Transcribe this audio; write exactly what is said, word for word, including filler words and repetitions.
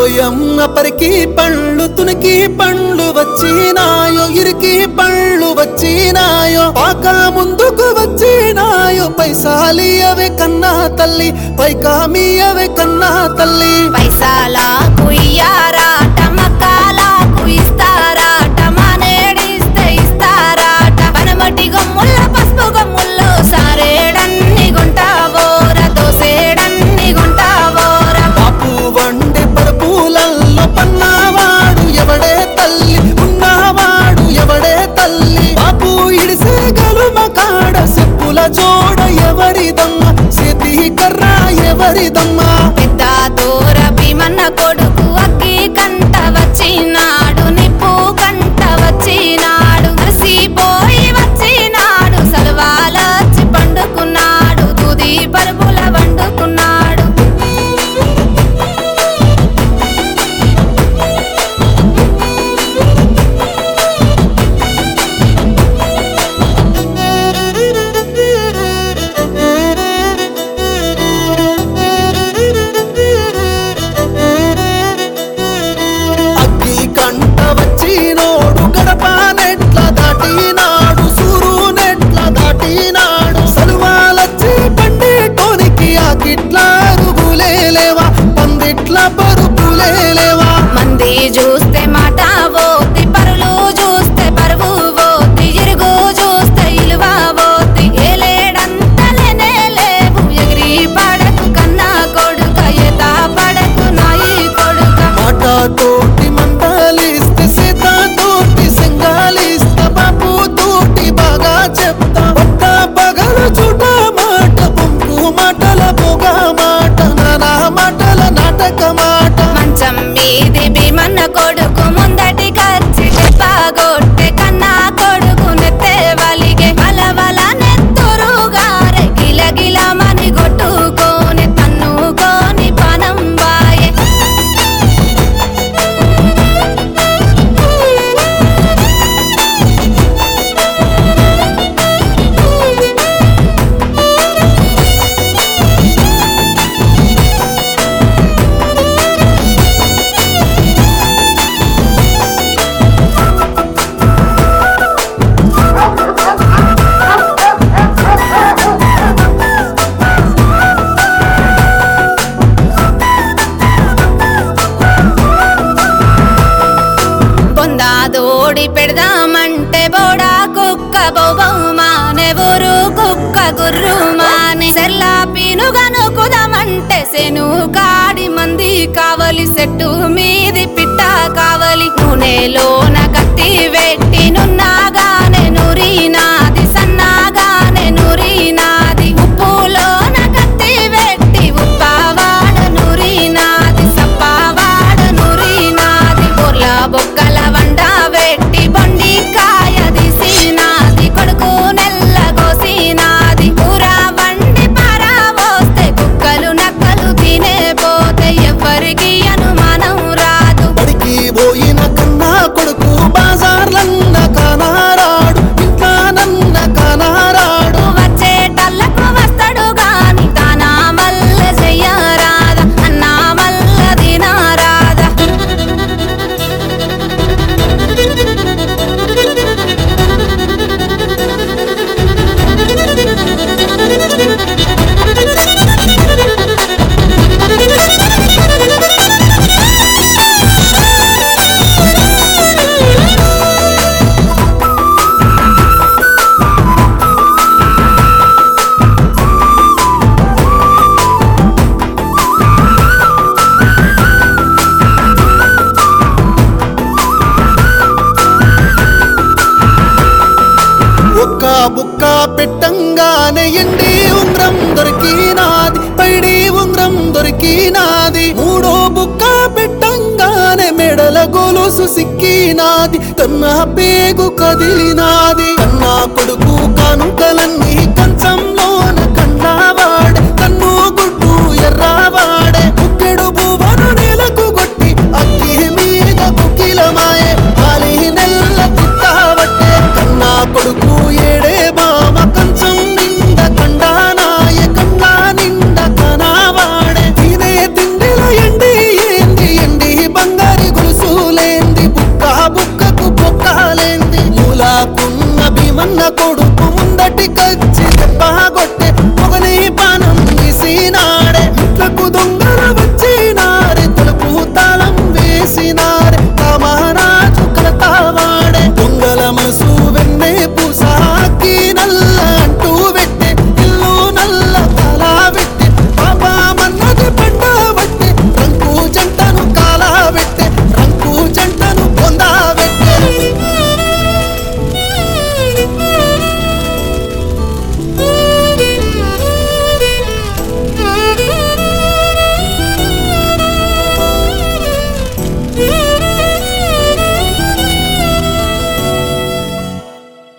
ఓయమ్మ పరికి పండ్లు తునికి పండ్లు వచ్చినాయో ఇరికి పండ్లు వచ్చినాయో పాక ముందుకు వచ్చినాయో పైసాలియవే కన్నా తల్లి పైకామియవే కన్నా తల్లి పైసాలకు ఇయ్యారాట మక్కాలకు ఇస్తారాట మానేడిస్తే ఇస్తారాట పనమటి గొమ్ముల పసుపు గొమ్ముల్లో సారేడన్ని గుంటావోర దోసేడన్ని గుంటావోర పాపు వండే పరుపులల్లో పన్నవాడు ఎవడే తల్లి ఉన్నవాడు ఎవడే తల్లి పాపు ఇడిసే గలుమ కాడ చెప్పుల జోడ ఎవరిదమ్మ చేతి కర్ర ఎవరిదమ్మ పెద్ద దూర భీమన్న కొడుకు అగ్గి కంట వచ్చినాడు నిప్పు కంట వచ్చినాడు కలిసిపోయి వచ్చినాడు సలవాలొచ్చి పండుకున్నాడు దూది పరుపుల వండుకున్నాడు అగ్గి కంట వచ్చినోడు గడప నెట్ల దాటినాడు సూరు నెట్ల దాటినాడు సలువాలచ్చి పండేటోనికి ఆ కిట్ల అరుగులేలేవా పందిట్ల పరుపులేలేవా మంది చూస్తే మాట పోతి పరులు చూస్తే పరువు పోతి ఇరుగు చూస్తే ఇలువ పోతి ఏలేడంతలేనే లేవు ఎగిరి పడకు కన్నా కొడుక ఎత పడకు నాయి కొడుక మాట తోటి మందలిస్తే సీత తోటి సింగాలిస్తా బాపు తోటి బాగా చెప్తా పట్ట పగలు చూట మాట బొంకు మాటల పొగ మాట నానా మాటల నాటక మాట మంచం మీది భీమన్న కొడుకు ముందటి కచ్చి చెప్పగొట్టె కన్నా కొడుకు నెత్తే వలిగే వలవల నెత్తురుగారె గిల గిల మని కొట్టుకోని తన్నుకోని పనం బాయే పొందాదోడి పెడదామంటే బోడా కుక్క బొబౌమానే ఊరు కుక్క గుర్రు మానే సెల్లా పీనుగను కుదమంటే సెను కాడి మంది కావలి సెట్టు మీది పిట్ట కావలి నూనెలోన కత్తి వెట్టి నున్నాగానే నూరినాది సన్నాగానే నూరినాది ఉప్పులోన కత్తి వెట్టి ఉప్పవాడ నూరినాది సప్పవాడ నూరినాది బొర్ల బొక్కల వండ వెట్టి బొండి కాయ దిసినాది కొడుకు నెల్ల గోసినాది కూర వండి పారా పోస్తే కుక్కలు నక్కలు తినే పోతే ఎవరికి అనుమానం రాదు బడికి పోయిన కన్నా కొడుకు బాజార్లన్న కానారాడు ఇంట్లో నన్న కానారాడు వచ్చేటల్లకు వస్తాడు గాని తానా మల్ల చెయ్యరాదా అన్నా మల్ల దినారాదా ఒక్క బుక్క పెట్టంగానే ఎండి ఉంగరం దొరికినాది పైడి ఉంగరం దొరికినాది మూడో బుక్క పెట్టంగానే మెడల గొలుసు సిక్కినాది తన పేగు కదిలినాది కన్నా కొడుకు కానుకలన్నీ